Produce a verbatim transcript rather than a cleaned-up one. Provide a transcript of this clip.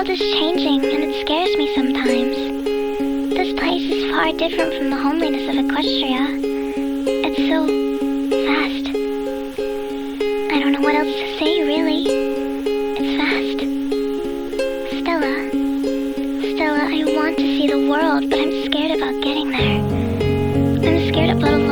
world is changing, and it scares me sometimes. This place is far different from the homeliness of Equestria. It's so fast. I don't know what else to say, really. It's fast. Stella. Stella, I want to see the world, but I'm scared about getting there. I'm scared about a